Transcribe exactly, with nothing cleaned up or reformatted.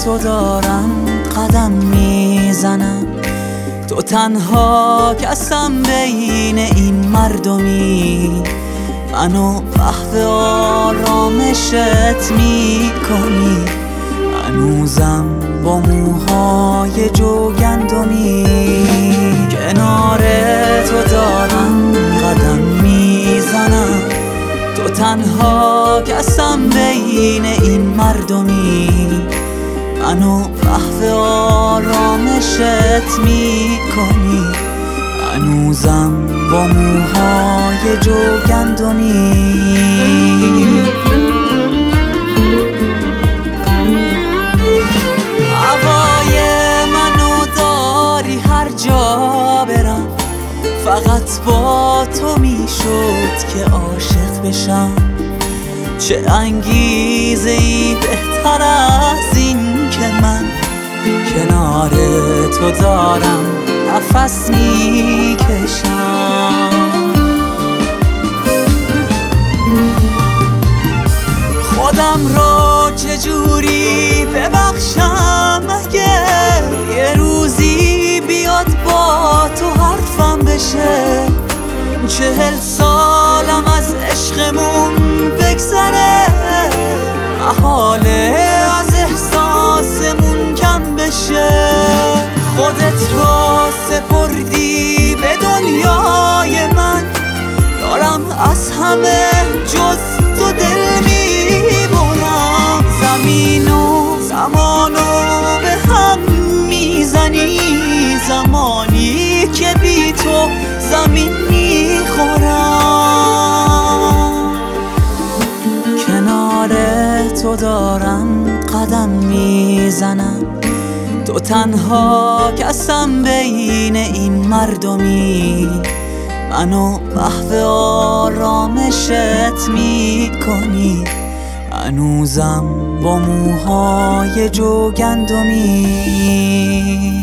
تو دارم قدم میزنم، تو تنها کسم بین این مردمی، منو محو آرامشت میکنی، هنوزم با موهای جوگندمی. کنار تو دارم قدم میزنم، تو تنها کسم بین این مردمی، منو محو آرامشت میکنی، هنوزم با موهای جوگندمی. هوای منو داری هر جا برم، فقط با تو میشد که عاشق بشم. چه انگیزه ای بهتر از این که من کنار تو دارم نفس میکشم. خودم رو چجوری ببخشم اگه یه روزی بیاد با تو حرفم بشه. چهل سالم از عشقمون بگذره، محاله از احساسمون کم بشه. خودت رو سپردی به دنیای من، دارم از همه جز تو دل میبرم. زمین و زمانو به هم میزنی، زمانی که بی تو زمین میخورم. کنار تو دارم قدم میزنم، تو تنها کسم بین این مردمی، منو محو آرامشت میکنی، هنوزم با موهای جوگندمی.